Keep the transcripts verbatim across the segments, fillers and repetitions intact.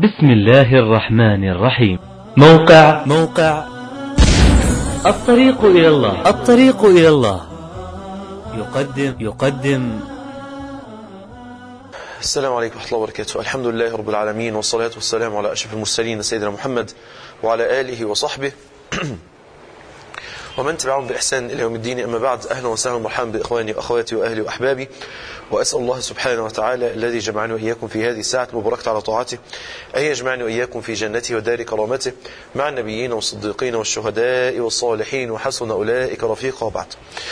بسم الله الرحمن الرحيم. موقع موقع الطريق إلى الله الطريق إلى الله يقدم يقدم السلام عليكم ورحمة الله وبركاته. الحمد لله رب العالمين، والصلاة والسلام على أشرف المرسلين سيدنا محمد وعلى آله وصحبه ومن تبعهم بإحسان إلى يوم الدين. أما بعد، أهلا وسهلا ومرحبا بإخواني وأخواتي وأهلي وأحبابي، وأسأل الله سبحانه وتعالى الذي جمعني وإياكم في هذه الساعة المباركة على طاعته أن يجمعني وإياكم في جنته ودار كرامته مع النبيين والصديقين والشهداء والصالحين وحسن أولئك رفيقا. وبعد،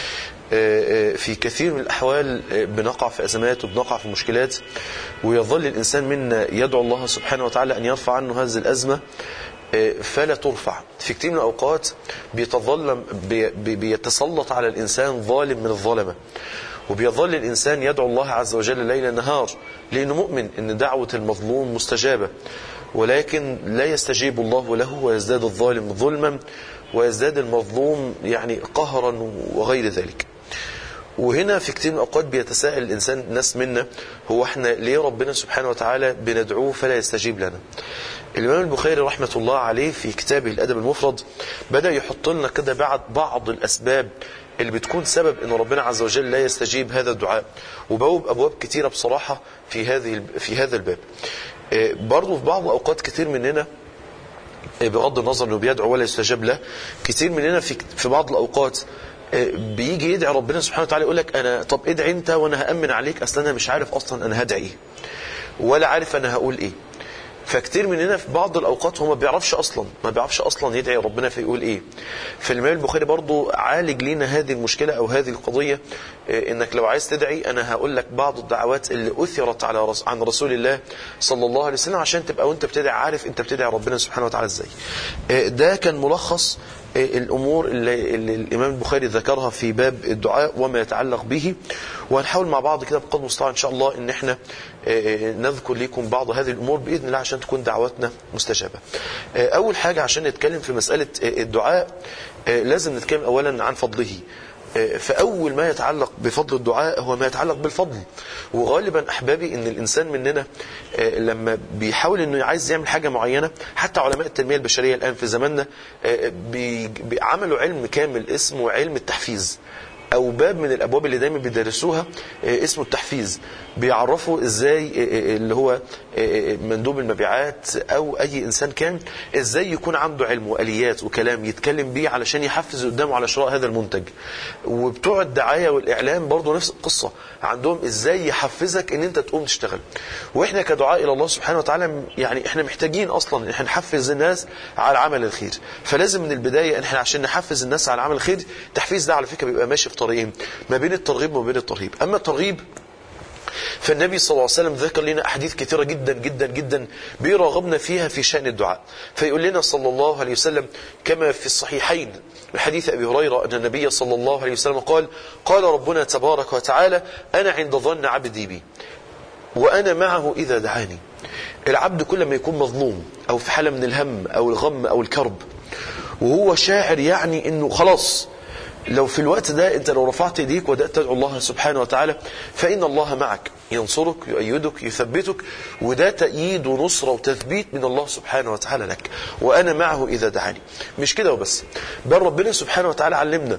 في كثير من الأحوال بنقع في أزمات وبنقع في مشكلات، ويظل الإنسان منا يدعو الله سبحانه وتعالى أن يرفع عنه هذه الأزمة فلا ترفع. في كثير من الأوقات بيتظلم بي بيتسلط على الإنسان ظالم من الظلمة، وبيظل الإنسان يدعو الله عز وجل ليل نهار لأنه مؤمن أن دعوة المظلوم مستجابة، ولكن لا يستجيب الله له ويزداد الظالم ظلما ويزداد المظلوم يعني قهرا وغير ذلك. وهنا في كتير من الأوقات بيتساءل الإنسان، ناس منا، هو احنا ليه ربنا سبحانه وتعالى بندعوه فلا يستجيب لنا؟ الإمام البخاري رحمة الله عليه في كتابه الأدب المفرد بدأ يحط لنا كده بعض بعض الأسباب اللي بتكون سبب ان ربنا عز وجل لا يستجيب هذا الدعاء، وبوب أبواب كتيرة بصراحة في هذه في هذا الباب. برضو في بعض الأوقات كتير مننا بغض النظر انه بيدعو ولا يستجاب له، كتير مننا في في بعض الأوقات بيجي يدعي ربنا سبحانه وتعالى يقول لك انا طب ادعي انت وانا هأمن عليك، اصلا انا مش عارف اصلا انا هدعي ايه ولا عارف انا هقول ايه. فكتير مننا في بعض الأوقات هو ما بيعرفش أصلا ما بيعرفش أصلا يدعي ربنا فيقول إيه. فالإمام البخاري برضو عالج لنا هذه المشكلة أو هذه القضية، إنك لو عايز تدعي أنا هقول لك بعض الدعوات اللي أثرت على رس... عن رسول الله صلى الله عليه وسلم، عشان تبقى وأنت بتدعي عارف أنت بتدعي ربنا سبحانه وتعالى إزاي. ده كان ملخص الأمور اللي, اللي الإمام البخاري ذكرها في باب الدعاء وما يتعلق به، وهنحاول مع بعض كده بقدر المستطاع إن شاء الله إن إحنا نذكر لكم بعض هذه الأمور بإذن الله عشان تكون دعواتنا مستجابة. أول حاجة عشان نتكلم في مسألة الدعاء لازم نتكلم أولا عن فضله. فأول ما يتعلق بفضل الدعاء هو ما يتعلق بالفضل. وغالبا أحبابي إن الإنسان مننا لما بيحاول إنه عايز يعمل حاجة معينة، حتى علماء التنمية البشرية الآن في زماننا بيعملوا علم كامل اسمه علم التحفيز، أو باب من الأبواب اللي دايما بيدرسوها اسمه التحفيز. بيعرفوا إزاي اللي هو مندوب المبيعات أو أي إنسان كان إزاي يكون عنده علم وآليات وكلام يتكلم بيه علشان يحفز قدامه على شراء هذا المنتج. وبتوع الدعاية والإعلام برضو نفس القصة، عندهم إزاي يحفزك إن أنت تقوم تشتغل. وإحنا كدعاء إلى الله سبحانه وتعالى يعني إحنا محتاجين أصلا إحنا نحفز الناس على عمل الخير. فلازم من البداية إحنا عشان نحفز الناس على عمل الخير، التحفيز ده على فكرة بيبقى ماشي في طريقين، ما بين الترغيب وما بين الترهيب. أما الترغيب فالنبي صلى الله عليه وسلم ذكر لنا أحاديث كثيرة جدا جدا جدا بيرغبنا فيها في شأن الدعاء. فيقول لنا صلى الله عليه وسلم كما في الصحيحين من حديث أبي هريرة أن النبي صلى الله عليه وسلم قال قال ربنا تبارك وتعالى أنا عند ظن عبدي بي وأنا معه إذا دعاني. العبد كل ما يكون مظلوم أو في حالة من الهم أو الغم أو الكرب، وهو شاعر يعني أنه خلاص لو في الوقت ده انت لو رفعت ايديك وبدات تدعو الله سبحانه وتعالى فإن الله معك، ينصرك يؤيدك يثبتك، وده تأييد ونصرة وتثبيت من الله سبحانه وتعالى لك. وأنا معه إذا دعاني. مش كده وبس، بل ربنا سبحانه وتعالى علمنا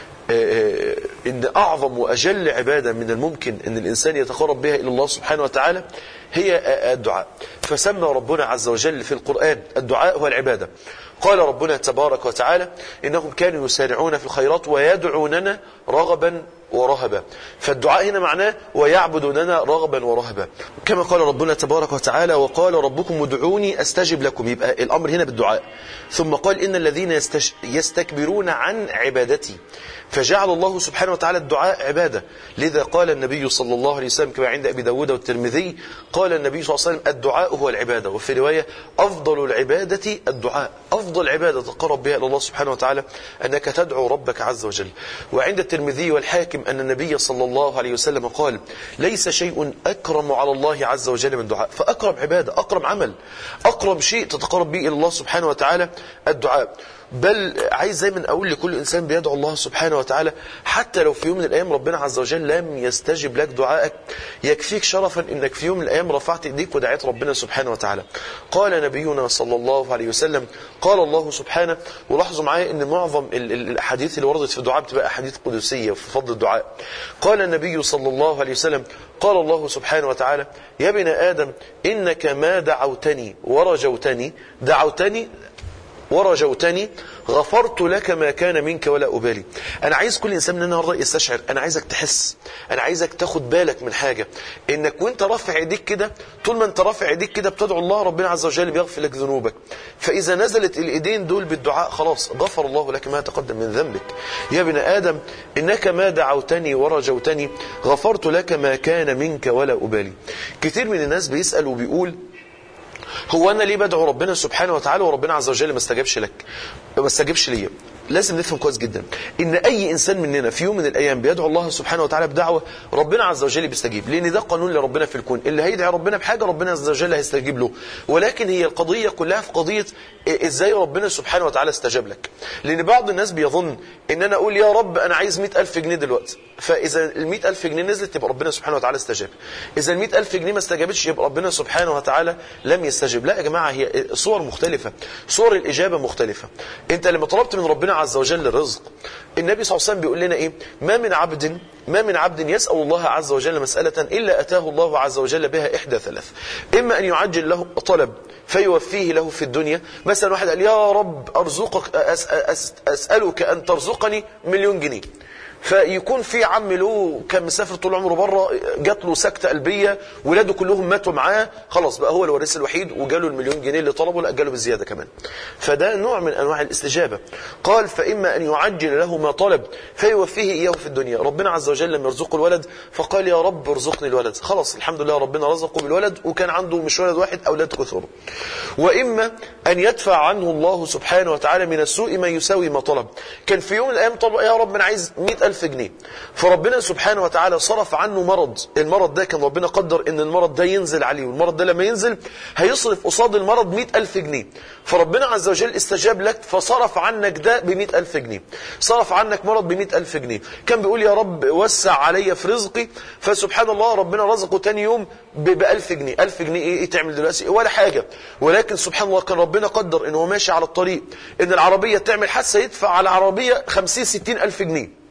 إن أعظم وأجل عبادة من الممكن أن الإنسان يتقرب بها إلى الله سبحانه وتعالى هي الدعاء. فسمى ربنا عز وجل في القرآن الدعاء هو العبادة. قال ربنا تبارك وتعالى إنهم كانوا يسارعون في الخيرات ويدعوننا رغبا ورهبا. فالدعاء هنا معناه ويعبدوننا رغبا ورهبا، كما قال ربنا تبارك وتعالى وقال ربكم ادعوني أستجب لكم. يبقى الأمر هنا بالدعاء. ثم قال إن الذين يستش... يستكبرون عن عبادتي، فجعل الله سبحانه وتعالى الدعاء عبادة. لذا قال النبي صلى الله عليه وسلم كما عند أبي داود والترمذي قال النبي صلى الله عليه وسلم الدعاء هو العبادة. وفي رواية أفضل العبادة الدعاء. أفضل عبادة تقرب بها إلى الله سبحانه وتعالى أنك تدعو ربك عز وجل. وعند الترمذي والحاكم أن النبي صلى الله عليه وسلم قال ليس شيء أكرم على الله عز وجل من دعاء. فأكرم عبادة، أكرم عمل، أكرم شيء تتقرب به إلى الله سبحانه وتعالى الدعاء. بل عايز دايما اقول لكل انسان بيدعو الله سبحانه وتعالى، حتى لو في يوم من الايام ربنا عز وجل لم يستجب لك دعائك، يكفيك شرفا انك في يوم من الايام رفعت ايديك ودعيت ربنا سبحانه وتعالى. قال نبينا صلى الله عليه وسلم، قال الله سبحانه، ولاحظوا معايا ان معظم الاحاديث اللي وردت في الدعاء بتبقى احاديث قدسيه في فضل الدعاء. قال النبي صلى الله عليه وسلم، قال الله سبحانه وتعالى: يا ابن آدم إنك ما دعوتني ورجوتني دعوتني ورجوتني غفرت لك ما كان منك ولا أبالي. أنا عايز كل إنسان من النهارده يستشعر، أنا عايزك تحس، أنا عايزك تاخد بالك من حاجة، إنك وأنت رافع إيديك كده، طول ما أنت رافع إيديك كده بتدعو الله، ربنا عز وجل بيغفر لك ذنوبك. فإذا نزلت الإيدين دول بالدعاء خلاص غفر الله لك ما تقدم من ذنبك. يا ابن آدم إنك ما دعوتني ورجوتني غفرت لك ما كان منك ولا أبالي. كتير من الناس بيسأل وبيقول: هو أنا ليه بدعو ربنا سبحانه وتعالى وربنا عز وجل ما استجابش لك، ما استجابش ليا؟ لازم نفهم كويس جدا ان اي انسان مننا في يوم من الايام بيدعو الله سبحانه وتعالى بدعوه، ربنا عز وجل بيستجيب، لان ده قانون لربنا في الكون، اللي هيدعي ربنا بحاجه ربنا عز وجل هيستجيب له. ولكن هي القضيه كلها في قضيه ازاي ربنا سبحانه وتعالى استجاب لك. لان بعض الناس بيظن ان انا اقول يا رب انا عايز مئة ألف جنيه دلوقتي، فاذا ال مئة ألف جنيه نزلت يبقى ربنا سبحانه وتعالى استجاب، اذا ال مئة ألف جنيه ما استجابتش يبقى ربنا سبحانه وتعالى لم يستجب. لا يا جماعه، هي صور مختلفه، صور الاجابه مختلفه. انت لما طلبت من ربنا عز وجل الرزق، النبي صلى الله عليه وسلم بيقول لنا ايه؟ ما من عبد ما من عبد يسأل الله عز وجل مسألة إلا أتاه الله عز وجل بها إحدى ثلاث: إما أن يعجل له طلب فيوفيه له في الدنيا. مثلا واحد قال: يا رب أرزقك أس أس أسألك أن ترزقني مليون جنيه، فيكون في عم له كان مسافر طول عمره بره، جات له سكتة قلبية، ولاده كلهم ماتوا معاه، خلاص بقى هو الوارث الوحيد، وجاله المليون جنيه اللي طلبه، لا جاله بالزيادة كمان. فده نوع من أنواع الاستجابة. قال: فإما أن يعجل له ما طلب فيوفيه إياه في الدنيا. ربنا عز وجل لم يرزقه الولد فقال: يا رب ارزقني الولد، خلاص الحمد لله ربنا رزقه بالولد، وكان عنده مش ولد واحد، أولاد كثر. وإما أن يدفع عنه الله سبحانه وتعالى من السوء ما يساوي ما طلب. كان في يوم من الأيام طلب: يا رب أنا عايز مئة ألف جنيه، فربنا سبحانه وتعالى صرف عنه مرض، المرض ده كان ربنا قدر ان المرض ده ينزل عليه، والمرض ده لما ينزل هيصرف قصاد المرض مئة ألف جنيه، فربنا عز وجل استجاب لك فصرف عنك ده بمئة ألف جنيه، صرف عنك مرض بمئة ألف جنيه. كان بيقول يا رب وسع علي في رزقي، فسبحان الله ربنا رزقه تاني يوم بألف جنيه. ألف جنيه ايه, إيه تعمل دلوقتي؟ ولا حاجة. ولكن سبحان الله كان ربنا قدر ان هو ماشي على الطريق ان العربية تعمل حادثة، يدفع على العربية خمسين ستين ألف جنيه،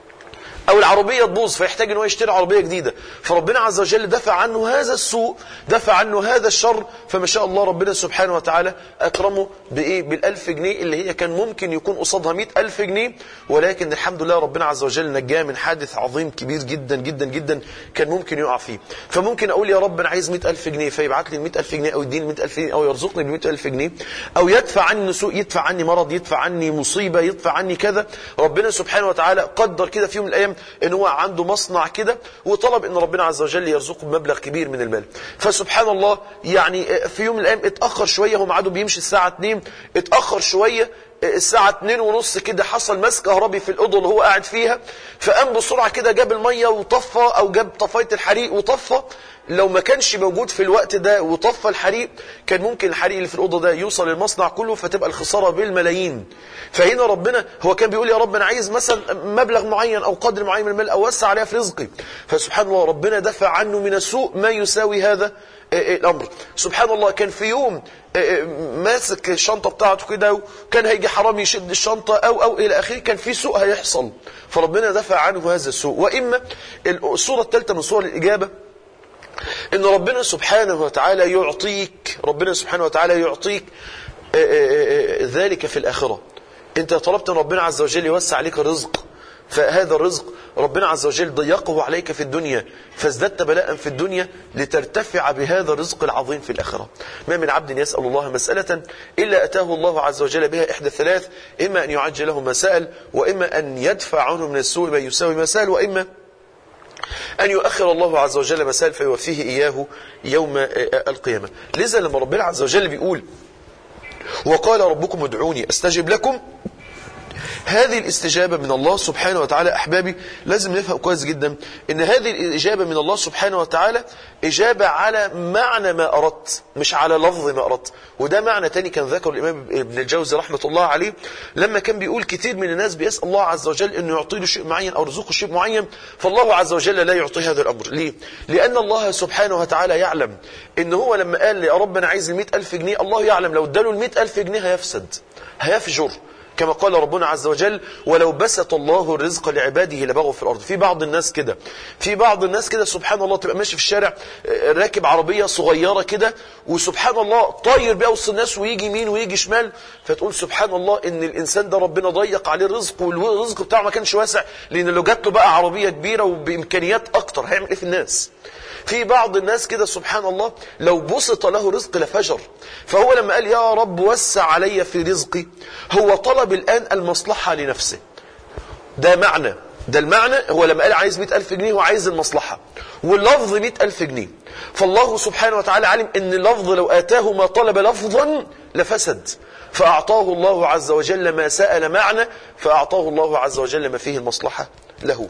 او العربية تبوظ فيحتاج ان هو يشتري عربية جديدة، فربنا عز وجل دفع عنه هذا السوء، دفع عنه هذا الشر، فما شاء الله ربنا سبحانه وتعالى اكرمه بايه؟ بالالف جنيه اللي هي كان ممكن يكون قصادها مئة الف جنيه، ولكن الحمد لله ربنا عز وجل نجاه من حادث عظيم كبير جدا جدا جدا كان ممكن يقع فيه. فممكن اقول يا رب انا عايز مئة الف جنيه، فيبعت لي مئة الف جنيه، او يديني مئة الف جنيه، او يرزقني بمئة الف جنيه، او يدفع عني سوء، يدفع عني مرض، يدفع عني مصيبة، يدفع عني كذا. ربنا سبحانه وتعالى قدر كده في يوم من الايام ان هو عنده مصنع كده، وطلب ان ربنا عز وجل يرزقه بمبلغ كبير من المال. فسبحان الله يعني في يوم من الايام اتاخر شويه، هو ميعاده بيمشي الساعه اتنين، اتاخر شويه الساعه اتنين ونص كده حصل مس كهربي في الاوضه اللي هو قاعد فيها، فقام بسرعه كده جاب الميه وطفى، او جاب طفايه الحريق وطفى. لو ما كانش موجود في الوقت ده وطفى الحريق، كان ممكن الحريق اللي في الأوضة ده يوصل للمصنع كله، فتبقى الخسارة بالملايين. فهنا ربنا هو كان بيقول يا رب أنا عايز مثلا مبلغ معين أو قدر معين من المال، أو وسع عليها في رزقي، فسبحان الله ربنا دفع عنه من السوء ما يساوي هذا الأمر. سبحان الله كان في يوم ماسك الشنطة بتاعته كده، وكان هيجي حرامي يشد الشنطة أو أو إلى آخره، كان في سوء هيحصل، فربنا دفع عنه هذا السوء. وإما الصورة الثالثة من صور الإجابة ان ربنا سبحانه وتعالى يعطيك، ربنا سبحانه وتعالى يعطيك ذلك في الآخرة. انت طلبت ان ربنا عز وجل يوسع عليك الرزق، فهذا الرزق ربنا عز وجل ضيقه عليك في الدنيا، فازددت بلاء في الدنيا لترتفع بهذا الرزق العظيم في الآخرة. ما من عبد يسأل الله مسألة إلا أتاه الله عز وجل بها إحدى الثلاث: إما أن يعجل له ما سأل، وإما أن يدفع عنه من السوء ما يساوي ما سأل، وإما أن يؤخر الله عز وجل مسال فيوفيه إياه يوم القيامة. لذا لما ربنا عز وجل بيقول وقال ربكم ادعوني أستجب لكم، هذه الاستجابة من الله سبحانه وتعالى أحبابي لازم نفهم كويس جدا إن هذه الإجابة من الله سبحانه وتعالى إجابة على معنى ما أردت مش على لفظ ما أردت. وده معنى تاني كان ذكر الإمام ابن الجوزي رحمة الله عليه لما كان بيقول كتير من الناس بيسأل الله عز وجل إنه يعطي له شيء معين أو رزقه شيء معين، فالله عز وجل لا يعطي هذا الأمر. ليه؟ لأن الله سبحانه وتعالى يعلم إن هو لما قال يا رب أنا عايز المئة ألف جنيه، الله يعلم لو اداله المئة ألف جنيه هيفسد هيفجر، كما قال ربنا عز وجل ولو بسط الله الرزق لعباده لبغوا في الأرض. في بعض الناس كده في بعض الناس كده سبحان الله تبقى ماشي في الشارع راكب عربية صغيرة كده وسبحان الله طاير بيها وسط الناس ويجي يمين ويجي شمال، فتقول سبحان الله ان الانسان ده ربنا ضيق عليه الرزق والرزق بتاعه ما كانش واسع، لان لو جات له بقى عربية كبيرة وبامكانيات اكتر هيعمل ايه في الناس؟ في بعض الناس كده سبحان الله لو بسط له رزق لفجر. فهو لما قال يا رب وسع علي في رزقي هو طلب الآن المصلحة لنفسه. ده معنى ده المعنى هو لما قال عايز مئة ألف جنيه هو عايز المصلحة، واللفظ مئة ألف جنيه. فالله سبحانه وتعالى علم ان اللفظ لو آتاه ما طلب لفظا لفسد، فأعطاه الله عز وجل ما سأل معنى، فأعطاه الله عز وجل ما فيه المصلحة له.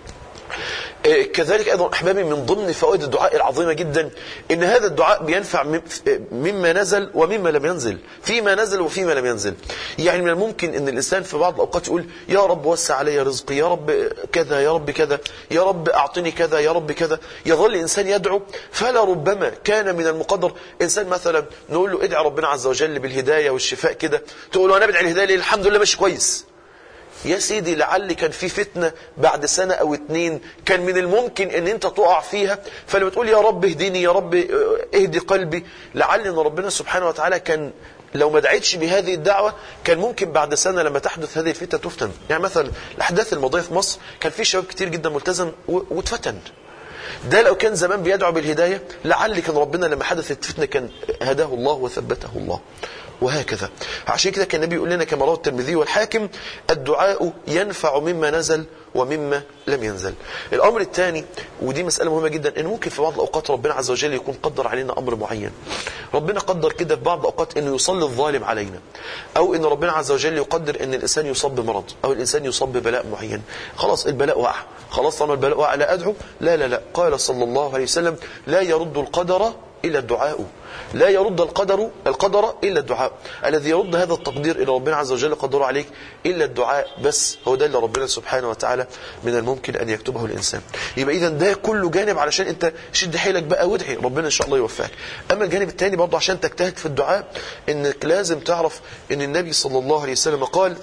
كذلك أيضا أحبابي من ضمن فوائد الدعاء العظيمة جدا إن هذا الدعاء بينفع مما نزل ومما لم ينزل، فيما نزل وفيما لم ينزل. يعني من الممكن أن الإنسان في بعض الأوقات يقول يا رب وسع علي رزقي، يا رب كذا، يا رب كذا، يا رب أعطني كذا، يا رب كذا. يظل الإنسان يدعو، فلا ربما كان من المقدر إنسان مثلا نقول له ادعي ربنا عز وجل بالهداية والشفاء كده، تقول له أنا بدعي الهداية ليه؟ الحمد لله ماشي كويس. يا سيدي لعل كان في فتنة بعد سنة او اتنين كان من الممكن ان انت تقع فيها، فلما تقول يا رب اهديني، يا رب اهدي قلبي، لعل ان ربنا سبحانه وتعالى كان لو ما دعيتش بهذه الدعوة كان ممكن بعد سنة لما تحدث هذه الفتنة تفتن. يعني مثلا الاحداث الماضية في مصر كان في شباب كتير جدا ملتزم واتفتن. ده لو كان زمان بيدعو بالهداية لعل كان ربنا لما حدثت الفتنة كان هداه الله وثبته الله، وهكذا. عشان كده كان النبي يقول لنا كما رواه الترمذي والحاكم الدعاء ينفع مما نزل ومما لم ينزل. الأمر الثاني ودي مسألة مهمة جدا، إن ممكن في بعض الأوقات ربنا عز وجل يكون قدر علينا أمر معين. ربنا قدر كده في بعض الأوقات إنه يصلي الظالم علينا، أو إن ربنا عز وجل يقدر إن الإنسان يصاب بمرض أو الإنسان يصاب ببلاء معين. خلاص البلاء وقع، خلاص طالما البلاء وقع لا أدعو، لا لا لا. قال صلى الله عليه وسلم لا يرد القدر إلا الدعاء، لا يرد القدر القدر إلا الدعاء. الذي يرد هذا التقدير إلى ربنا عز وجل قدره عليك إلا الدعاء بس، هو ده اللي ربنا سبحانه وتعالى من الممكن أن يكتبه الإنسان. يبقى إذن ده كله جانب علشان أنت شد حيلك بقى وادعي ربنا إن شاء الله يوفقك. أما الجانب الثاني برضه عشان تجتهد في الدعاء، إنك لازم تعرف إن النبي صلى الله عليه وسلم قال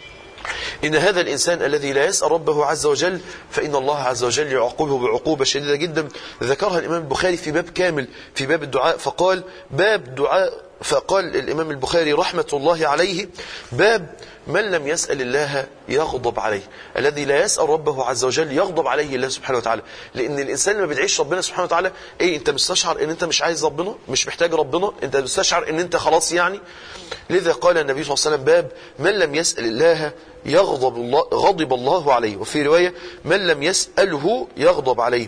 إن هذا الإنسان الذي لا يسأل ربه عز وجل فإن الله عز وجل يعاقبه بعقوبة شديدة جدا. ذكرها الإمام البخاري في باب كامل في باب الدعاء، فقال باب دعاء، فقال الإمام البخاري رحمة الله عليه باب من لم يسأل الله يغضب عليه. الذي لا يسأل ربه عز وجل يغضب عليه الله سبحانه وتعالى، لأن الإنسان لما بيدعيش ربنا سبحانه وتعالى إيه، أنت مستشعر أن أنت مش عايز ربنا، مش محتاج ربنا، أنت مستشعر أن أنت خلاص يعني. لذا قال النبي صلى الله عليه وسلم باب من لم يسأل الله يغضب الله غضب الله عليه، وفي رواية من لم يسأله يغضب عليه.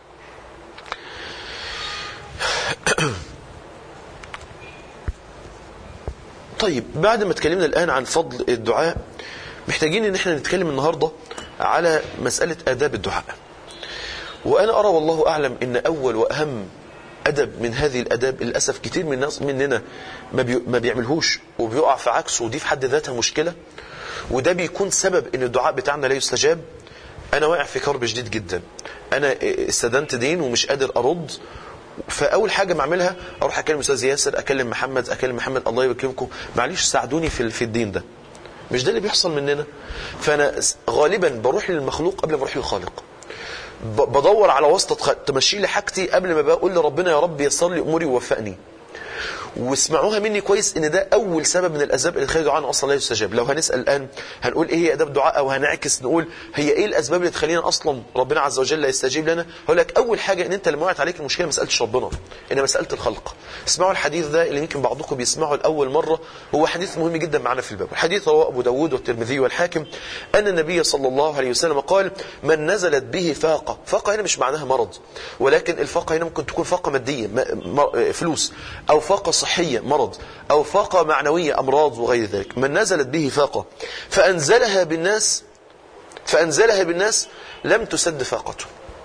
طيب بعد ما اتكلمنا الآن عن فضل الدعاء، محتاجين ان احنا نتكلم النهاردة على مسألة آداب الدعاء. وأنا أرى والله أعلم ان أول وأهم أدب من هذه الأداب للأسف كتير من الناس مننا ما, بي ما بيعملهوش وبيقع في عكسه، ودي في حد ذاتها مشكلة، وده بيكون سبب ان الدعاء بتاعنا لا يستجاب. أنا واقع في كرب شديد جدا، أنا استدنت دين ومش قادر أرد، فاول حاجه بعملها اروح اكلم استاذ ياسر، اكلم محمد، اكلم محمد الله يكرمكم معلش ساعدوني في في الدين ده. مش ده اللي بيحصل مننا؟ فانا غالبا بروح للمخلوق قبل ما اروح للخالق، بدور على واسطه تمشي لي حاجتي قبل ما بقول لربنا يا رب يسر لي اموري ووفقني. واسمعوها مني كويس ان ده اول سبب من الاسباب اللي تخلي دعاءنا اصلا لا يستجاب. لو هنسال الان هنقول ايه هي اداب الدعاء، او هنعكس نقول هي ايه الاسباب اللي تخلينا اصلا ربنا عز وجل لا يستجيب لنا، هقول لك اول حاجه ان انت لما وقعت عليك المشكله ما سالتش ربنا، انما سالت الخلق. اسمعوا الحديث ده اللي يمكن بعضكم بيسمعه لاول مره، هو حديث مهم جدا معنا في الباب. الحديث رواه ابو داود والترمذي والحاكم ان النبي صلى الله عليه وسلم قال من نزلت به فاقه، فاقه هنا مش معناها مرض، ولكن الفاقه هنا ممكن تكون فاقه ماديه فلوس، او فاقه صحية مرض أو فاقة معنوية أمراض وغير ذلك، من نزلت به فاقة فأنزلها بالناس فأنزلها بالناس لم تسد فاقته.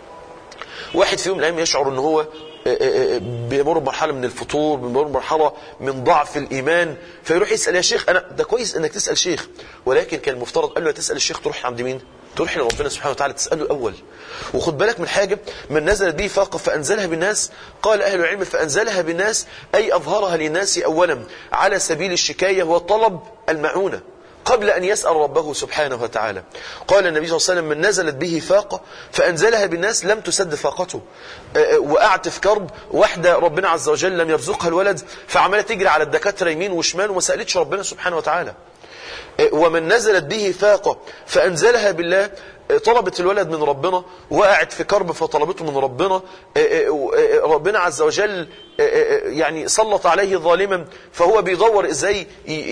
واحد فيهم الأيام يشعر أنه هو بيمر بمرحلة من الفتور، بيمر بمرحلة من ضعف الإيمان، فيروح يسأل يا شيخ. أنا ده كويس أنك تسأل شيخ، ولكن كان المفترض قال له تسأل الشيخ تروح عند مين؟ تروح لربنا سبحانه وتعالى تسأله الأول. وخد بالك من حاجة، من نزلت به فاقة فأنزلها بالناس، قال أهل العلم فأنزلها بالناس أي أظهرها للناس أولا على سبيل الشكاية وطلب المعونة قبل أن يسأل ربه سبحانه وتعالى. قال النبي صلى الله عليه وسلم من نزلت به فاقة فأنزلها بالناس لم تسد فاقته. وقعت في كرب، واحدة ربنا عز وجل لم يرزقها الولد فعمالة تجري على الدكاترة يمين وشمال وما سألتش ربنا سبحانه وتعالى. ومن نزلت به فاقة فأنزلها بالله، طلبت الولد من ربنا، وقعت في كرب فطلبته من ربنا. ربنا عز وجل يعني سلط عليه ظالما فهو بيدور ازاي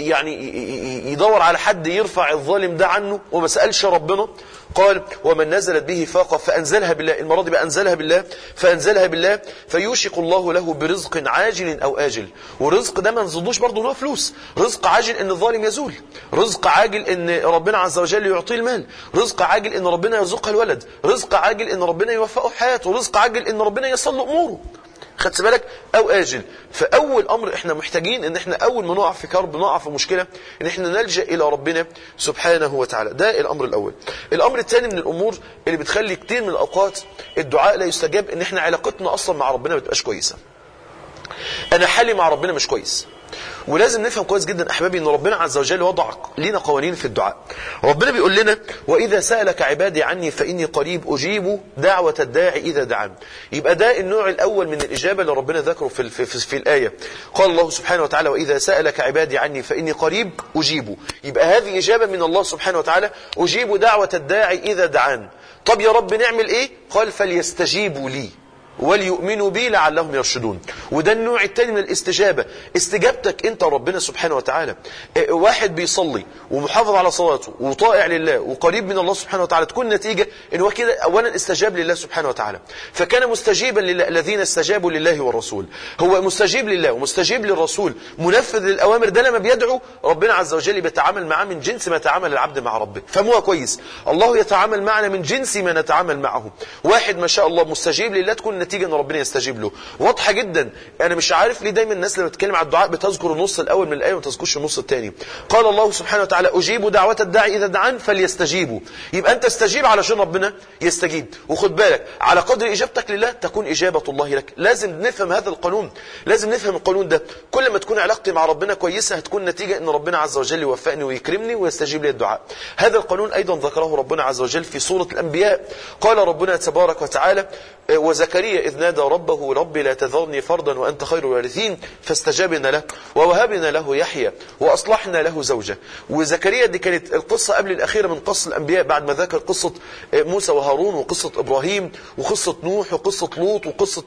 يعني يدور على حد يرفع الظالم ده عنه وما سألش ربنا. قال ومن نزلت به فاقة فأنزلها بالله، المرة دي بقى أنزلها بالله، فأنزلها بالله فيوشك الله له برزق عاجل أو آجل. والرزق ده ما نظنوش برضه انه فلوس، رزق عاجل ان الظالم يزول، رزق عاجل ان ربنا عز وجل يعطيه المال، رزق عاجل ان ربنا يرزقها الولد، رزق عاجل ان ربنا يوفقه في حياته، رزق عاجل ان ربنا يصل له اموره. خدت بالك؟ او اجل. فاول امر احنا محتاجين ان احنا اول ما نقع في كرب، نقع في مشكله، ان احنا نلجا الى ربنا سبحانه وتعالى. ده الامر الاول. الامر الثاني من الامور اللي بتخلي كتير من الاوقات الدعاء لا يستجاب، ان احنا علاقتنا اصلا مع ربنا ما بتبقاش كويسه. انا حالي مع ربنا مش كويس. ولازم نفهم كويس جدا احبابي ان ربنا عز وجل وضع لنا قوانين في الدعاء. ربنا بيقول لنا واذا سالك عبادي عني فاني قريب اجيب دعوه الداعي اذا دعان. يبقى ده النوع الاول من الاجابه اللي ربنا ذكره في في, في, في الايه. قال الله سبحانه وتعالى واذا سالك عبادي عني فاني قريب اجيب. يبقى هذه اجابه من الله سبحانه وتعالى، اجيب دعوه الداعي اذا دعان. طب يا رب نعمل ايه؟ قال فليستجيبوا لي وليؤمنوا بي لعلهم يرشدون. وده النوع الثاني من الاستجابة، استجابتك انت ربنا سبحانه وتعالى. واحد بيصلي ومحافظ على صلاته وطائع لله وقريب من الله سبحانه وتعالى، تكون نتيجة ان هو كده اولا استجاب لله سبحانه وتعالى، فكان مستجيبا لله. الذين استجابوا لله والرسول، هو مستجيب لله ومستجيب للرسول، منفذ للأوامر. ده لما بيدعو ربنا عز وجل بيتعامل معاه من جنس ما يتعامل العبد مع ربه. فموها كويس، الله يتعامل معنا من جنس ما نتعامل معه. واحد ما شاء الله مستجيب لله، تكون نتيجة ان ربنا يستجيب له. واضحه جدا. انا مش عارف ليه دايما الناس لما بتتكلم على الدعاء بتذكر النص الاول من الايه وما تذكرش النص الثاني. قال الله سبحانه وتعالى اجيب دعوه الداعي اذا دعان فليستجيبوا. يبقى انت استجيب علشان ربنا يستجيب. وخد بالك على قدر اجابتك لله تكون اجابه الله لك. لازم نفهم هذا القانون، لازم نفهم القانون ده. كل ما تكون علاقتي مع ربنا كويسه هتكون نتيجه ان ربنا عز وجل يوفقني ويكرمني ويستجيب لي الدعاء. هذا القانون ايضا ذكره ربنا عز وجل في سوره الانبياء. قال ربنا تبارك وتعالى وزكريا إذ نادى ربه ربي لا تذرني فردا وأنت خير الوارثين فاستجابنا له ووهبنا له يحيى وأصلحنا له زوجه. وزكريا دي كانت القصة قبل الأخيرة من قصة الأنبياء، بعد ما ذكر قصة موسى وهارون وقصة إبراهيم وقصة نوح وقصة لوط وقصة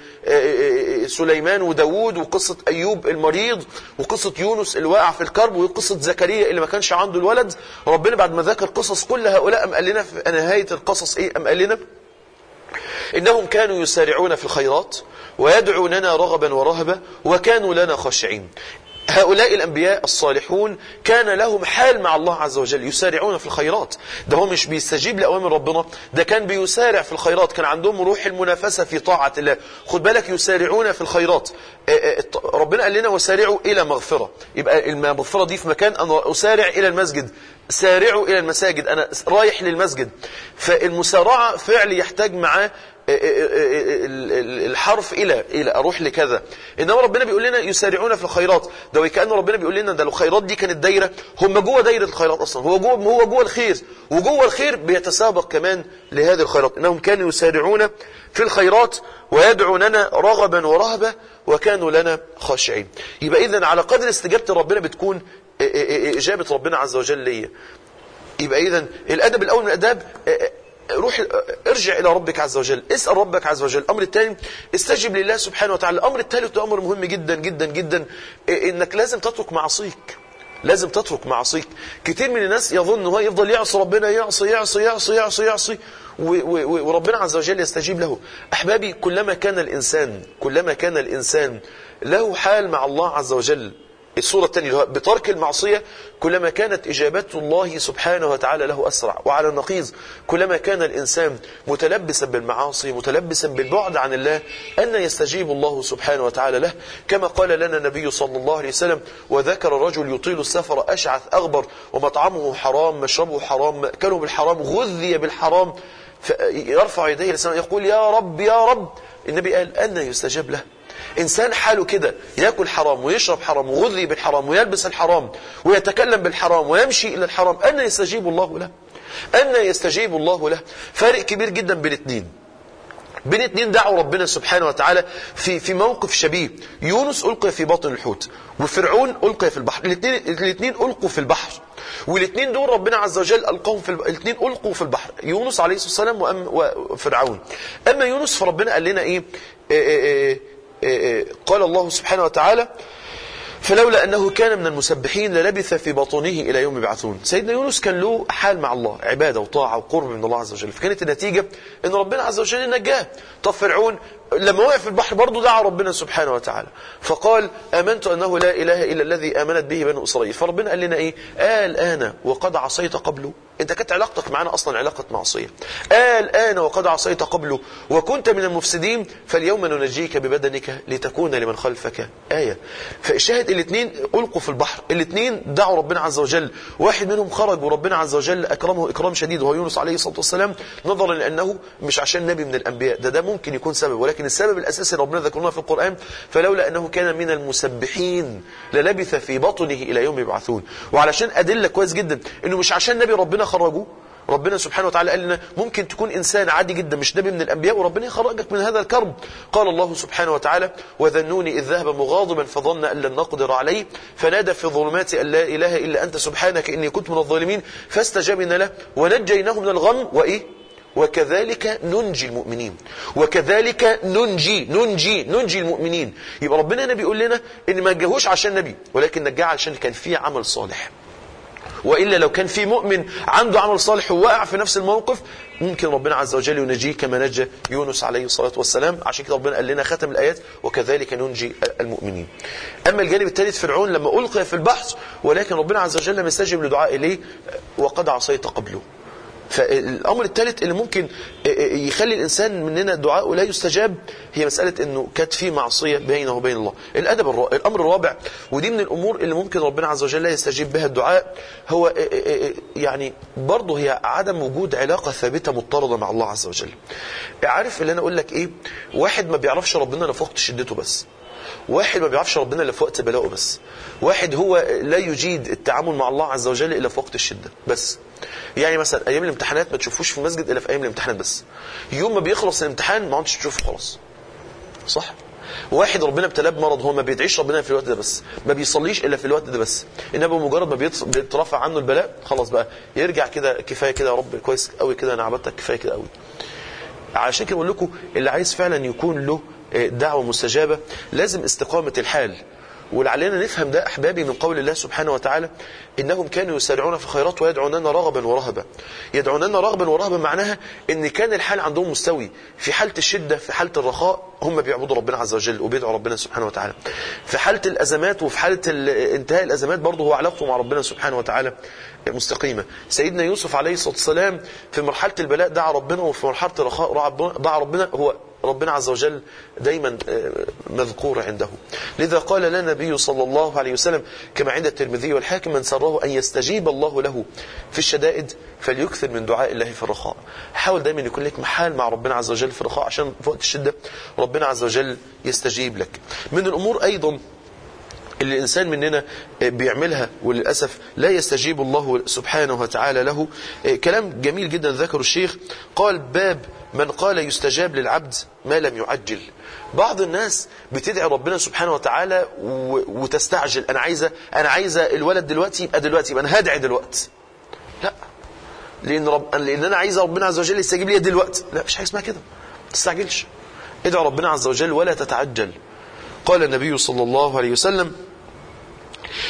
سليمان وداود وقصة أيوب المريض وقصة يونس اللي واقع في الكرب وقصة زكريا اللي ما كانش عنده الولد. ربنا بعد ما ذكر قصص كل هؤلاء أم قال لنا في نهاية القصص إيه؟ أم قال لنا إنهم كانوا يسارعون في الخيرات ويدعوننا رغبا ورهبا وكانوا لنا خاشعين. هؤلاء الأنبياء الصالحون كان لهم حال مع الله عز وجل، يسارعون في الخيرات. ده هو مش بيستجيب لأوامر ربنا، ده كان بيسارع في الخيرات، كان عندهم روح المنافسة في طاعة الله. خد بالك يسارعون في الخيرات. ربنا قال لنا وسارعوا إلى مغفرة. يبقى المغفرة دي في مكان أنا أسارع إلى المسجد، سارعوا إلى المساجد، أنا رايح للمسجد. فالمسارعة فعل يحتاج معاه الحرف إلى إلى أروح لكذا. إنما ربنا بيقول لنا يسارعون في الخيرات. ده وكأن ربنا بيقول لنا ده الخيرات دي كانت دايرة، هم جوه دايرة الخيرات أصلا، هو جوه هو جوه الخير، وجوه الخير بيتسابق كمان لهذه الخيرات. إنهم كانوا يسارعون في الخيرات ويدعوننا رغبا ورهبا وكانوا لنا خاشعين. يبقى إذن على قدر استجابة ربنا بتكون إجابة ربنا عز وجل ليا. يبقى إذن الأدب الأول من الأداب روح ارجع إلى ربك عز وجل، اسأل ربك عز وجل. الأمر الثاني استجب لله سبحانه وتعالى. الأمر الثالث أمر مهم جدا جدا جدا، إنك لازم تترك معصيك. لازم تترك معاصيك. كتير من الناس يظن هو يفضل يعصي ربنا، يعصي يعصي يعصي يعصي يعصي وربنا عز وجل يستجيب له. أحبابي، كلما كان الإنسان كلما كان الإنسان له حال مع الله عز وجل، الصورة الثانية بترك المعصية، كلما كانت إجابة الله سبحانه وتعالى له أسرع. وعلى النقيض كلما كان الإنسان متلبسا بالمعاصي، متلبسا بالبعد عن الله، أن يستجيب الله سبحانه وتعالى له. كما قال لنا النبي صلى الله عليه وسلم: وذكر رجل يطيل السفر أشعث أغبر ومطعمه حرام مشربه حرام مأكله بالحرام غذي بالحرام، يرفع يديه للسماء يقول: يا رب يا رب. النبي قال: أن يستجاب له. إنسان حاله كده، يأكل حرام ويشرب حرام وغذي بالحرام ويلبس الحرام ويتكلم بالحرام ويمشي إلى الحرام، أن يستجيب الله له، أن يستجيب الله له. فارق كبير جدا بين اثنين بين اثنين دعوا ربنا سبحانه وتعالى في في موقف شبيه. يونس ألقي في باطن الحوت، وفرعون ألقي في البحر. الاثنين الاثنين ألقوا في البحر، والاثنين دول ربنا عز وجل ألقاهم في الاثنين ألقوا في البحر، يونس عليه الصلاة والسلام وفرعون. أما يونس فربنا قال لنا إيه, إيه, إيه, إيه قال الله سبحانه وتعالى: فلولا أنه كان من المسبحين للبث في بطنه إلى يوم يبعثون. سيدنا يونس كان له حال مع الله، عبادة وطاعة وقرب من الله عز وجل، فكانت النتيجة أن ربنا عز وجل نجاه. طب فرعون لما وقع في البحر برضه دعا ربنا سبحانه وتعالى فقال: آمنت أنه لا إله إلا الذي آمنت به بنو إسرائيل. فربنا قال لنا إيه؟ آل آن وقد عصيت قبله. أنت كانت علاقتك معنا أصلا علاقة معصية. آل آن وقد عصيت قبله وكنت من المفسدين فاليوم ننجيك ببدنك لتكون لمن خلفك آية. فالشاهد الاثنين ألقوا في البحر، الاثنين دعوا ربنا عز وجل، واحد منهم خرج وربنا عز وجل أكرمه إكرام شديد وهو يونس عليه الصلاة والسلام، نظرا لأنه مش عشان نبي من الأنبياء، ده ده ممكن يكون سبب، ولكن السبب الأساسي ربنا ذكرناه في القرآن: فلولا أنه كان من المسبحين للبث في بطنه إلى يوم يبعثون. وعلشان أدلة كويس جدا إنه مش عشان نبي ربنا خرجه، ربنا سبحانه وتعالى قال لنا ممكن تكون إنسان عادي جدا مش نبي من الأنبياء وربنا يخرجك من هذا الكرب. قال الله سبحانه وتعالى: وذنوني إذ ذهب مغاضبا فظن أن لن نقدر عليه فنادى في الظلمات أن لا إله إلا أنت سبحانك إني كنت من الظالمين فاستجبنا له ونجيناه من الغم وإيه وكذلك ننجي المؤمنين. وكذلك ننجي ننجي ننجي المؤمنين. يبقى ربنا هنا بيقول لنا إن ما نجاهوش عشان نبي، ولكن نجاه عشان كان فيه عمل صالح. وإلا لو كان في مؤمن عنده عمل صالح ووقع في نفس الموقف ممكن ربنا عز وجل ينجيه كما نجى يونس عليه الصلاة والسلام. عشان كده ربنا قال لنا ختم الآيات: وكذلك ننجي المؤمنين. أما الجانب الثالث فرعون لما ألقي في البحر ولكن ربنا عز وجل لم يستجب لدعاء إليه وقد عصيت قبله. فالأمر الثالث اللي ممكن يخلي الإنسان مننا دعاءه لا يستجاب هي مسألة أنه كانت فيه معصية بينه وبين الله. الأدب الرابع الأمر الرابع ودي من الأمور اللي ممكن ربنا عز وجل لا يستجيب بها الدعاء، هو يعني برضه هي عدم وجود علاقة ثابتة مضطردة مع الله عز وجل. عارف اللي أنا أقول لك إيه؟ واحد ما بيعرفش ربنا إلا في وقت شدته بس، واحد ما بيعرفش ربنا إلا في وقت بلاءه بس، واحد هو لا يجيد التعامل مع الله عز وجل إلا في وقت الشدة بس. يعني مثلا أيام الامتحانات ما تشوفوش في المسجد إلا في أيام الامتحانات بس، يوم ما بيخلص الامتحان ما عادش تشوفه خلاص، صح؟ واحد ربنا ابتلاه بمرض هو ما بيدعيش ربنا في الوقت ده بس، ما بيصليش إلا في الوقت ده بس، إنما بمجرد ما بيترفع عنه البلاء خلاص بقى يرجع كده كفاية كده يا رب كويس قوي كده أنا عبدتك كفاية كده قوي. عشان كده بقول لكم اللي عايز فعلا يكون له دعوة مستجابة لازم استقامة الحال. ولعلنا نفهم ده أحبابي من قول الله سبحانه وتعالى: إنهم كانوا يسارعون في الخيرات ويدعوننا رغبا ورهبا. يدعوننا رغبا ورهبا معناها إن كان الحال عندهم مستوي، في حالة الشدة في حالة الرخاء هم بيعبدوا ربنا عز وجل وبيدعوا ربنا سبحانه وتعالى، في حالة الأزمات وفي حالة انتهاء الأزمات برضه هو علاقته مع ربنا سبحانه وتعالى مستقيمة. سيدنا يوسف عليه الصلاة والسلام في مرحلة البلاء دعا ربنا، وفي مرحلة الرخاء دعا ربنا. هو ربنا عز وجل دايما مذكور عنده. لذا قال لنا النبي صلى الله عليه وسلم كما عند الترمذي والحاكم: من سره أن يستجيب الله له في الشدائد فليكثر من دعاء الله في الرخاء. حاول دايما يكون لك محال مع ربنا عز وجل في الرخاء عشان في وقت الشدة ربنا عز وجل يستجيب لك. من الأمور أيضا اللي الإنسان مننا بيعملها وللأسف لا يستجيب الله سبحانه وتعالى له، كلام جميل جدا ذكر الشيخ، قال: باب من قال يستجاب للعبد ما لم يعجل. بعض الناس بتدعي ربنا سبحانه وتعالى وتستعجل، أنا عايزة أنا عايزة الولد دلوقتي يبقى دلوقتي يبقى أنا هدعي دلوقتي. لا، لأن رب لأن أنا عايزة ربنا عز وجل يستجيب لي دلوقتي. لا، مش حاجة اسمها كده، ما تستعجلش، ادعي ربنا عز وجل ولا تتعجل. قال النبي صلى الله عليه وسلم: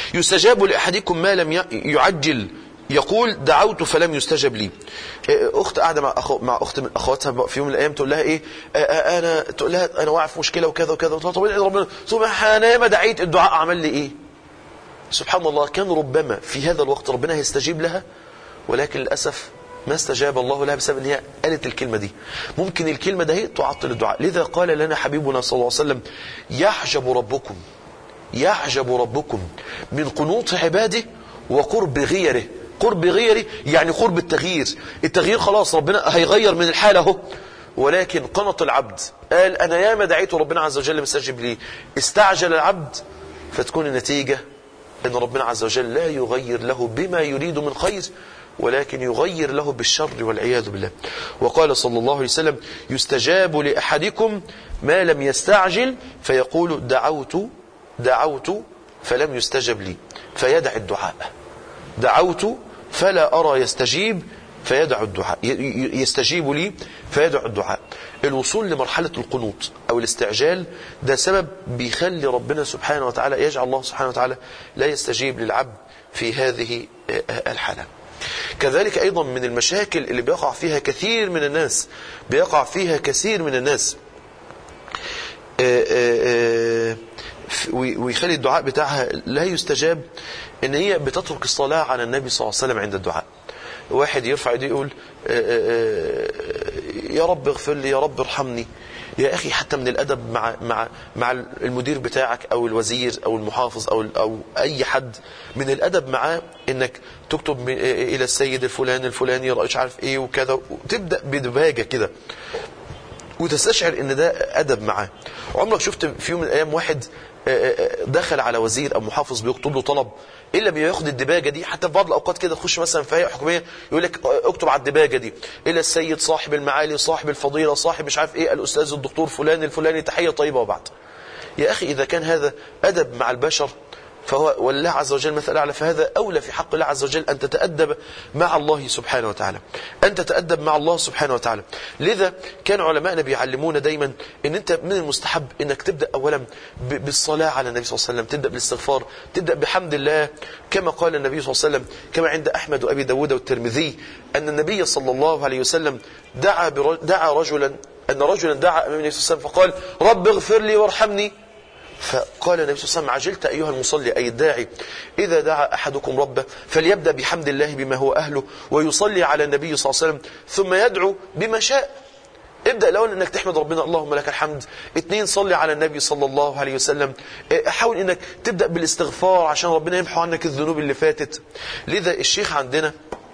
يستجاب لأحدكم ما لم يعجل يقول دعوت فلم يستجب لي. اخت قاعده مع أخو مع اخت من اخواتها في يوم من الايام تقول لها ايه انا تقول لها انا واقع في مشكله وكذا وكذا. طب ربنا سبحانه ما دعيت الدعاء عمل لي ايه؟ سبحان الله، كان ربما في هذا الوقت ربنا هيستجيب لها، ولكن للاسف ما استجاب الله لها بسبب ان هي قالت الكلمه دي. ممكن الكلمه ده هي تعطل الدعاء. لذا قال لنا حبيبنا صلى الله عليه وسلم يحجب ربكم يحجب ربكم من قنوط عباده وقرب غيره. قرب غيره يعني قرب التغيير. التغيير خلاص ربنا هيغير من الحالة اهو، ولكن قنط العبد قال أنا ياما دعيت ربنا عز وجل مستجب لي، استعجل العبد فتكون النتيجة أن ربنا عز وجل لا يغير له بما يريد من خير، ولكن يغير له بالشر والعياذ بالله. وقال صلى الله عليه وسلم يستجاب لأحدكم ما لم يستعجل فيقول دعوت دعوت فلم يستجب لي فيدع الدعاء. دعوت فلا أرى يستجيب فيدع الدعاء، يستجيب لي فيدع الدعاء. الوصول لمرحلة القنوط أو الاستعجال ده سبب بيخلي ربنا سبحانه وتعالى يجعل الله سبحانه وتعالى لا يستجيب للعبد في هذه الحالة. كذلك أيضا من المشاكل اللي بيقع فيها كثير من الناس بيقع فيها كثير من الناس ويخلي الدعاء بتاعها لا يستجاب، ان هي بتترك الصلاة على النبي صلى الله عليه وسلم عند الدعاء. واحد يرفع يده يقول يا رب اغفر لي، يا رب ارحمني. يا اخي حتى من الادب مع مع مع المدير بتاعك او الوزير او المحافظ او او اي حد، من الادب معاه انك تكتب الى السيد الفلاني الفلاني رئيس عارف ايه وكذا، وتبدا بدباجه كده وتستشعر ان ده ادب معاه. عمرك شفت في يوم من الايام واحد دخل على وزير او محافظ بيكتب له طلب الا بياخد الدباجه دي؟ حتى في بعض الاوقات كده تخش مثلا في هيئه حكوميه يقول لك اكتب على الدباجه دي الى السيد صاحب المعالي صاحب الفضيله صاحب مش عارف ايه الاستاذ الدكتور فلان الفلاني تحيه طيبه وبعد. يا اخي اذا كان هذا ادب مع البشر فهو والله عز وجل مثل أعلى، فهذا أولى في حق الله عز وجل أن تتأدب مع الله سبحانه وتعالى، أن تتأدب مع الله سبحانه وتعالى. لذا كان علماءنا بيعلمونا دايما أن أنت من المستحب أنك تبدأ أولا بالصلاة على النبي صلى الله عليه وسلم، تبدأ بالاستغفار، تبدأ بحمد الله كما قال النبي صلى الله عليه وسلم كما عند أحمد وأبي داود والترمذي أن النبي صلى الله عليه وسلم دعا, دعا رجلا أن رجلا دعا أمام النبي صلى الله عليه وسلم فقال رب اغفر لي وارحمني. فقال النبي صلى الله عليه وسلم عجلت أيها المصلي أي الداعي إذا دعا أحدكم ربه فليبدأ بحمد الله بما هو أهله ويصلي على النبي صلى الله عليه وسلم ثم يدعو بما شاء. ابدأ الأول أنك تحمد ربنا اللهم لك الحمد، اثنين صلي على النبي صلى الله عليه وسلم، حاول أنك تبدأ بالاستغفار عشان ربنا يمحو عنك الذنوب اللي فاتت. لذا الشيخ عندنا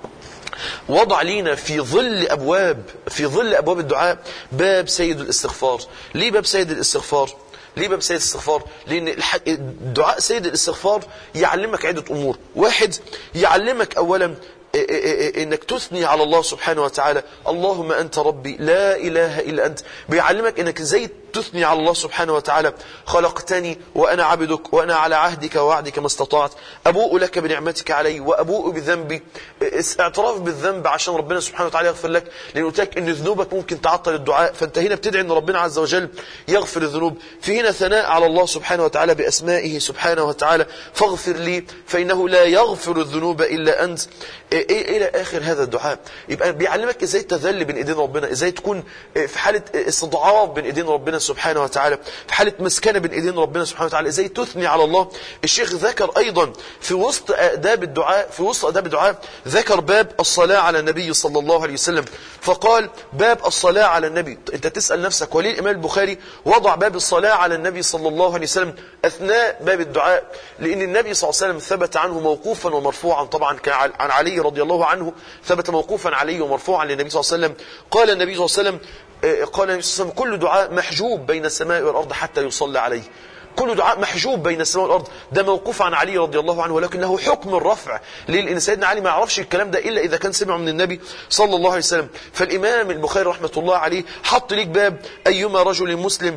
وضع لينا في ظل أبواب في ظل أبواب الدعاء باب سيد الاستغفار. ليه باب سيد الاستغفار؟ ليه باب سيد الاستغفار؟ لأن الدعاء سيد الاستغفار يعلمك عدة أمور. واحد، يعلمك أولا انك تثني على الله سبحانه وتعالى اللهم أنت ربي لا إله إلا أنت. بيعلمك انك ازاي تثني على الله سبحانه وتعالى خلقتني وأنا عبدك وأنا على عهدك ووعدك ما استطعت أبوء لك بنعمتك علي وأبوء بذنبي. اعتراف بالذنب عشان ربنا سبحانه وتعالى يغفر لك، لأنه قلت لك ان ذنوبك ممكن تعطل الدعاء، فانت هنا بتدعي ان ربنا عز وجل يغفر الذنوب. في هنا ثناء على الله سبحانه وتعالى بأسمائه سبحانه وتعالى فاغفر لي فإنه لا يغفر الذنوب إلا أنت إلى آخر هذا الدعاء. يبقى بيعلمك ازاي تذل بين ايدين ربنا، ازاي تكون في حالة استضعاف بين ايدين ربنا سبحانه وتعالى، في حالة مسكنة بين ايدين ربنا سبحانه وتعالى، ازاي تثني على الله. الشيخ ذكر ايضا في وسط آداب الدعاء في وسط آداب الدعاء ذكر باب الصلاة على النبي صلى الله عليه وسلم، فقال باب الصلاة على النبي. انت تسأل نفسك وليه الإمام البخاري وضع باب الصلاة على النبي صلى الله عليه وسلم أثناء باب الدعاء؟ لأن النبي صلى الله عليه وسلم ثبت عنه موقوفا ومرفوعا، طبعا كان عن علي رضي الله عنه ثبت موقوفا عليه ومرفوعا للنبي صلى الله عليه وسلم. قال النبي صلى الله عليه وسلم قال النبي صلى الله عليه وسلم كل دعاء محجوب بين السماء والأرض حتى يصلى عليه. كل دعاء محجوب بين السماء والأرض. ده موقوف عن علي رضي الله عنه، ولكن له حكم الرفع. ليه؟ لأن سيدنا علي ما يعرفش الكلام ده إلا إذا كان سمعه من النبي صلى الله عليه وسلم. فالإمام البخاري رحمة الله عليه حط ليك باب أيما رجل مسلم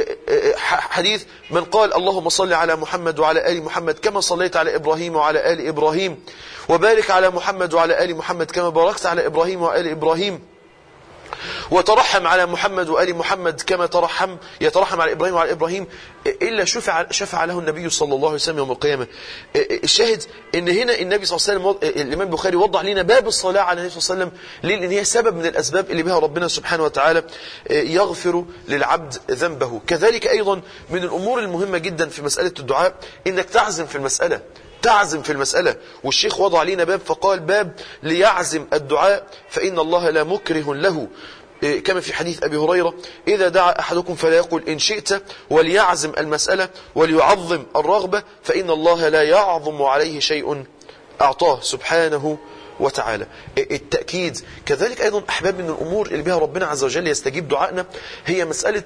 حديث من قال اللهم صل على محمد وعلى آل محمد كما صليت على إبراهيم وعلى آل إبراهيم وبارك على محمد وعلى آل محمد كما باركت على إبراهيم وآل إبراهيم وترحم على محمد وآل محمد كما ترحم يترحم على إبراهيم وعلى إبراهيم إلا شفع, شفع له النبي صلى الله عليه وسلم يوم القيامة. الشاهد إن هنا النبي صلى الله عليه وسلم الإمام البخاري وضع لنا باب الصلاة على النبي صلى الله عليه وسلم ليه؟ لأن هي سبب من الأسباب اللي بها ربنا سبحانه وتعالى يغفر للعبد ذنبه. كذلك أيضا من الأمور المهمة جدا في مسألة الدعاء إنك تعزم في المسألة، تعزم في المسألة. والشيخ وضع لنا باب فقال باب ليعزم الدعاء فإن الله لا مكره له، كما في حديث أبي هريرة إذا دعا أحدكم فلا يقول إن شئت، وليعزم المسألة وليعظم الرغبة فإن الله لا يعظم عليه شيء أعطاه سبحانه وتعالى. التأكيد كذلك أيضا أحباب من الأمور اللي بها ربنا عز وجل يستجيب دعائنا هي مسألة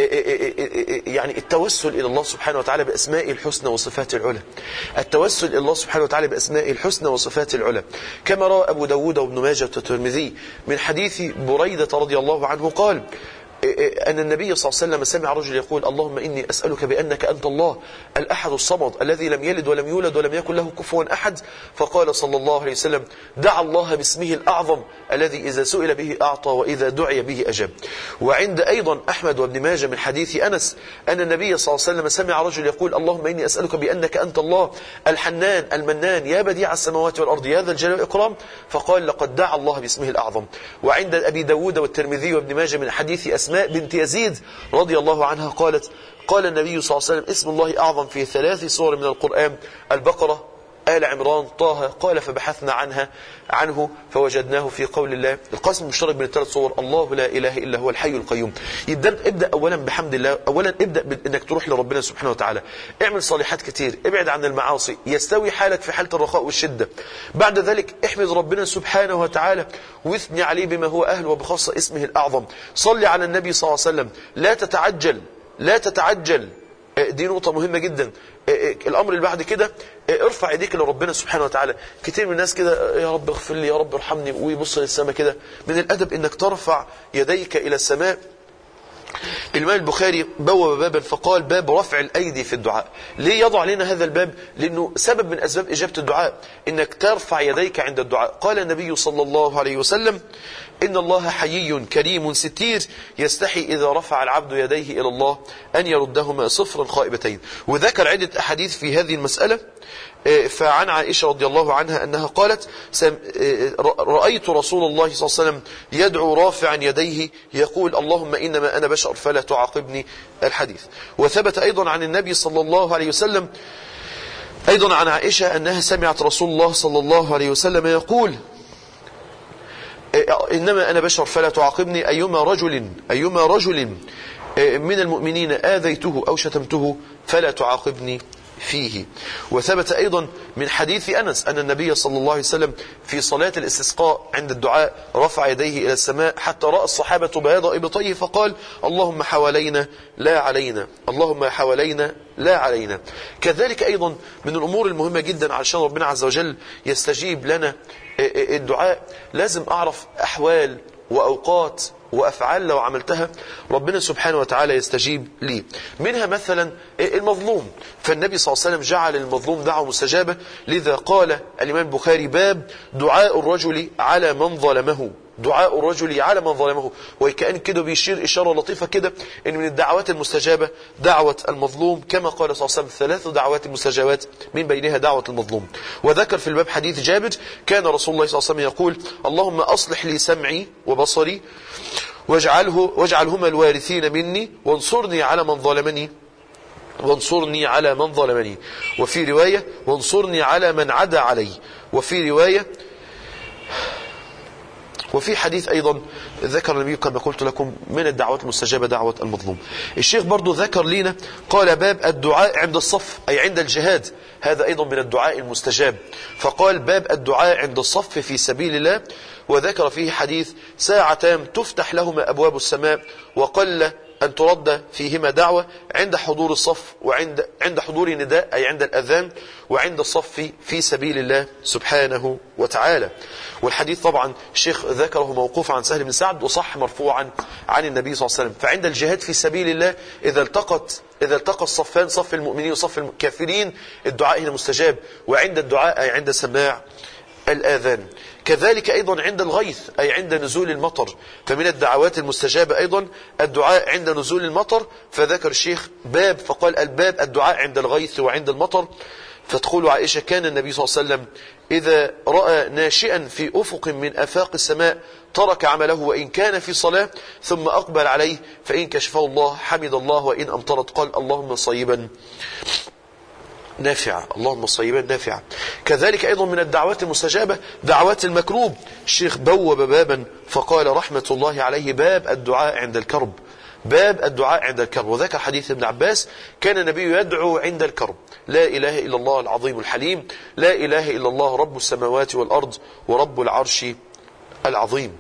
يعني التوسل إلى الله سبحانه وتعالى بأسماء الحسنى وصفات العلى. التوسل إلى الله سبحانه وتعالى بأسماء الحسنى وصفات العلى كما روى أبو داود وابن ماجه والترمذي من حديث بريدة رضي الله عنه قال أن النبي صلى الله عليه وسلم سمع رجل يقول اللهم إني أسألك بأنك أنت الله الأحد الصمد الذي لم يلد ولم يولد ولم يكن له كفوا أحد، فقال صلى الله عليه وسلم دعا الله باسمه الأعظم الذي إذا سئل به أعطى وإذا دعي به أجاب. وعند أيضا أحمد وابن ماجه من حديث أنس أن النبي صلى الله عليه وسلم سمع رجل يقول اللهم إني أسألك بأنك أنت الله الحنان المنان يا بديع السماوات والأرض يا ذا الجلال والإكرام، فقال لقد دعا الله باسمه الأعظم. وعند أبي داود والترمذي وابن ماجه من حديث أسماء بنت يزيد رضي الله عنها قالت قال النبي صلى الله عليه وسلم اسم الله أعظم في ثلاث سور من القرآن البقرة آل عمران طه، قال فبحثنا عنها عنه فوجدناه في قول الله. القسم المشترك بين الثلاث صور الله لا إله إلا هو الحي القيوم. يبدأ ابدأ أولا بحمد الله، أولا ابدأ بأنك تروح لربنا سبحانه وتعالى، اعمل صالحات كتير، ابعد عن المعاصي يستوي حالك في حالة الرخاء والشدة. بعد ذلك احمد ربنا سبحانه وتعالى واثني عليه بما هو أهل وبخاصة اسمه الأعظم. صلي على النبي صلى الله عليه وسلم، لا تتعجل لا تتعجل دي نقطة مهمة جدا. الأمر اللي بعد كده ارفع يديك لربنا سبحانه وتعالى. كتير من الناس كده يا رب اغفر لي يا رب ارحمني ويبص للسماء كده. من الأدب انك ترفع يديك إلى السماء. الإمام البخاري بوب بابا فقال باب رفع الأيدي في الدعاء. ليه يضع لنا هذا الباب؟ لأنه سبب من أسباب إجابة الدعاء إنك ترفع يديك عند الدعاء. قال النبي صلى الله عليه وسلم إن الله حيي كريم ستير يستحي إذا رفع العبد يديه إلى الله أن يردهما صفرا خائبتين. وذكر عدة أحاديث في هذه المسألة. فعن عائشة رضي الله عنها أنها قالت رأيت رسول الله صلى الله عليه وسلم يدعو رافعا يديه يقول اللهم إنما أنا بشر فلا تعاقبني الحديث. وثبت أيضا عن النبي صلى الله عليه وسلم أيضا عن عائشة أنها سمعت رسول الله صلى الله عليه وسلم يقول إنما أنا بشر فلا تعاقبني أيما رجل أيما رجل من المؤمنين آذيته أو شتمته فلا تعاقبني فيه. وثبت أيضا من حديث أنس أن النبي صلى الله عليه وسلم في صلاة الاستسقاء عند الدعاء رفع يديه إلى السماء حتى رأى الصحابة بياض إبطيه فقال اللهم حوالينا لا علينا اللهم حوالينا لا علينا. كذلك أيضا من الأمور المهمة جدا علشان ربنا عز وجل يستجيب لنا الدعاء لازم أعرف أحوال وأوقات وأفعال لو عملتها ربنا سبحانه وتعالى يستجيب لي. منها مثلا المظلوم، فالنبي صلى الله عليه وسلم جعل المظلوم دعوة مستجابة. لذا قال الإمام البخاري باب دعاء الرجل على من ظلمه دعاء الرجل على من ظلمه. وكأن كده بيشير إشارة لطيفة كده إن من الدعوات المستجابة دعوة المظلوم كما قال صلى الله عليه وسلم ثلاث دعوات مستجابات من بينها دعوة المظلوم. وذكر في الباب حديث جابر كان رسول الله صلى الله عليه وسلم يقول اللهم أصلح لي سمعي وبصري واجعله واجعلهما الوارثين مني وانصرني على من ظلمني وانصرني على من ظلمني وفي رواية وانصرني على من عدا علي. وفي رواية وفي حديث أيضا ذكر النبي كما قلت لكم من الدعوات المستجابة دعوة المظلوم. الشيخ برضو ذكر لنا قال باب الدعاء عند الصف أي عند الجهاد، هذا أيضا من الدعاء المستجاب. فقال باب الدعاء عند الصف في سبيل الله. وذكر فيه حديث ساعتان تفتح لهما أبواب السماء وقل أن ترد فيهما دعوة عند حضور الصف وعند عند حضور نداء أي عند الأذان وعند الصف في سبيل الله سبحانه وتعالى. والحديث طبعا الشيخ ذكره موقوف عن سهل بن سعد وصح مرفوعا عن النبي صلى الله عليه وسلم. فعند الجهاد في سبيل الله إذا التقت إذا التقى الصفان صف المؤمنين وصف الكافرين الدعاء هنا مستجاب. وعند الدعاء أي عند سماع الآذان. كذلك أيضا عند الغيث أي عند نزول المطر، فمن الدعوات المستجابة أيضا الدعاء عند نزول المطر. فذكر الشيخ باب فقال الباب الدعاء عند الغيث وعند المطر. فتقول عائشة كان النبي صلى الله عليه وسلم إذا رأى ناشئا في أفق من آفاق السماء ترك عمله وإن كان في صلاة ثم أقبل عليه فإن كشفه الله حمد الله وإن أمطرت قال اللهم صيبا نافعة، اللهم صيبا نافعة. كذلك أيضا من الدعوات المستجابة دعوات المكروب. الشيخ بوب بابا فقال رحمة الله عليه باب الدعاء عند الكرب، باب الدعاء عند الكرب. وذكر حديث ابن عباس كان النبي يدعو عند الكرب لا إله إلا الله العظيم الحليم، لا إله إلا الله رب السماوات والأرض ورب العرش العظيم.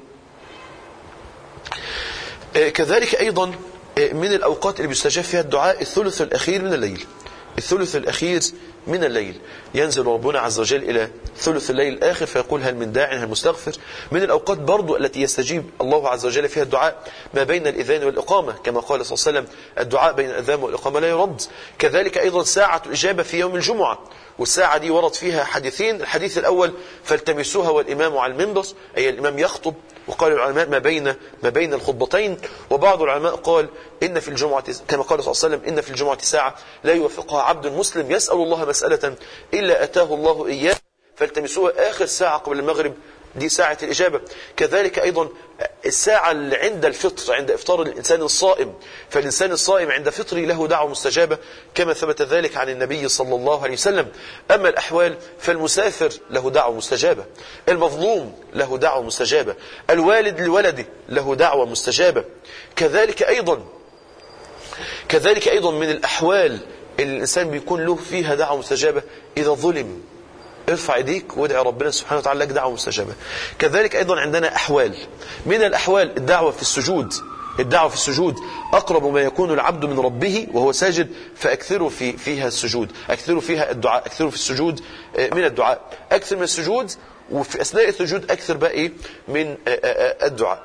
كذلك أيضا من الأوقات اللي بيستجاب فيها الدعاء الثلث الأخير من الليل، الثلث الأخير من الليل ينزل ربنا عز وجل إلى ثلث الليل الآخر فيقول هل من داع هل مستغفر. من الأوقات برضو التي يستجيب الله عز وجل فيها الدعاء ما بين الإذان والإقامة، كما قال صلى الله عليه وسلم الدعاء بين الأذان والإقامة لا يرد. كذلك أيضا ساعة الإجابة في يوم الجمعة، والساعة دي ورد فيها حديثين. الحديث الأول فالتمسوها والإمام على المنبر أي الإمام يخطب، وقال العلماء ما بين ما بين الخطبتين. وبعض العلماء قال إن في الجمعة كما قال صلى الله عليه وسلم إن في الجمعة ساعة لا يوفقها عبد مسلم يسأل الله مسألة إلا أتاه الله إياه فالتمسوها آخر ساعة قبل المغرب، دي ساعة الإجابة. كذلك أيضا الساعة اللي عند الفطر عند إفطار الإنسان الصائم، فالإنسان الصائم عند فطره له دعوة مستجابة كما ثبت ذلك عن النبي صلى الله عليه وسلم. أما الأحوال فالمسافر له دعوة مستجابة، المظلوم له دعوة مستجابة، الوالد لولده له دعوة مستجابة. كذلك أيضا كذلك أيضا من الأحوال اللي الإنسان بيكون له فيها دعوة مستجابة إذا ظلم ارفع ايديك وادعي ربنا سبحانه وتعالى لك دعوة مستجابة. كذلك أيضا عندنا أحوال، من الأحوال الدعوة في السجود، الدعوة في السجود أقرب ما يكون العبد من ربه وهو ساجد فأكثروا في فيها السجود، أكثروا فيها الدعاء، أكثروا في السجود من الدعاء، أكثر من السجود وفي أثناء السجود أكثر بقى من الدعاء.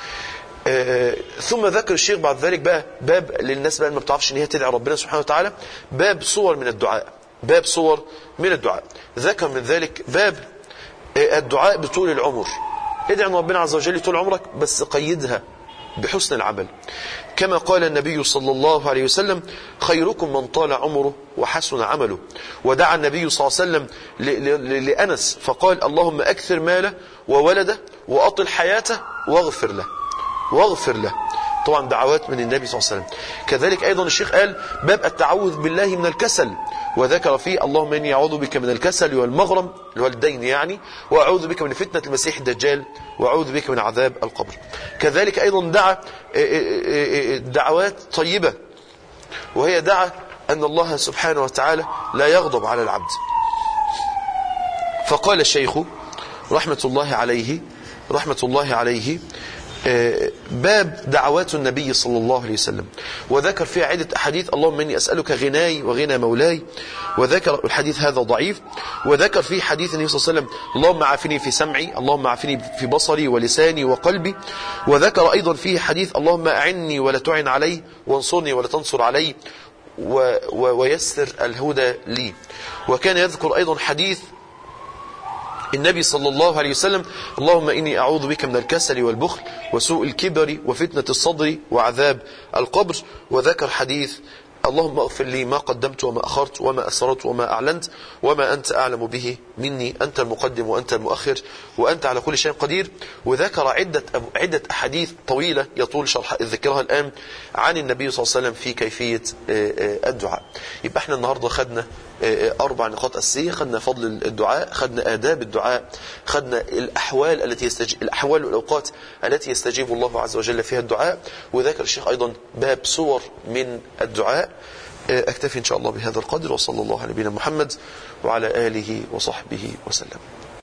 ثم ذكر الشيخ بعد ذلك بقى باب للناس بقى ما بتعرفش ان هي تدعي ربنا سبحانه وتعالى، باب صور من الدعاء، باب صور من الدعاء. ذكر من ذلك باب الدعاء بطول العمر، ادعي ربنا عز وجل طول عمرك بس قيدها بحسن العمل، كما قال النبي صلى الله عليه وسلم خيركم من طال عمره وحسن عمله. ودعا النبي صلى الله عليه وسلم لأنس فقال اللهم أكثر ماله وولده وأطل حياته واغفر له، واغفر له. طبعا دعوات من النبي صلى الله عليه وسلم. كذلك أيضا الشيخ قال باب التعوذ بالله من الكسل، وذكر فيه اللهم إني أعوذ بك من الكسل والمغرم الوالدين يعني، وأعوذ بك من فتنة المسيح الدجال، وأعوذ بك من عذاب القبر. كذلك أيضا دعا دعوات طيبة، وهي دعا أن الله سبحانه وتعالى لا يغضب على العبد. فقال الشيخ رحمة الله عليه رحمة الله عليه باب دعوات النبي صلى الله عليه وسلم، وذكر فيها عدة أحاديث اللهم إني أسألك غناي وغنى مولاي، وذكر الحديث هذا ضعيف. وذكر فيه حديث النبي صلى الله عليه وسلم اللهم عافني في سمعي، اللهم عافني في بصري ولساني وقلبي. وذكر أيضا فيه حديث اللهم أعني ولا تعن علي وانصرني ولا تنصر علي و و ويسر الهدى لي. وكان يذكر أيضا حديث النبي صلى الله عليه وسلم اللهم إني أعوذ بك من الكسل والبخل وسوء الكبر وفتنة الصدر وعذاب القبر. وذكر حديث اللهم اغفر لي ما قدمت وما أخرت وما أسررت وما أعلنت وما أنت أعلم به مني، أنت المقدم وأنت المؤخر وأنت على كل شيء قدير. وذكر عدة عدة أحاديث طويلة يطول شرح ذكرها الآن عن النبي صلى الله عليه وسلم في كيفية الدعاء. يبقى احنا النهاردة خدنا أربع نقاط أساسية، خدنا فضل الدعاء، خدنا آداب الدعاء، خدنا الأحوال التي يستجيب الأحوال والأوقات التي يستجيب الله عز وجل فيها الدعاء. وذكر الشيخ أيضا باب صور من الدعاء. أكتفي إن شاء الله بهذا القدر، وصلى الله على نبينا محمد وعلى آله وصحبه وسلم.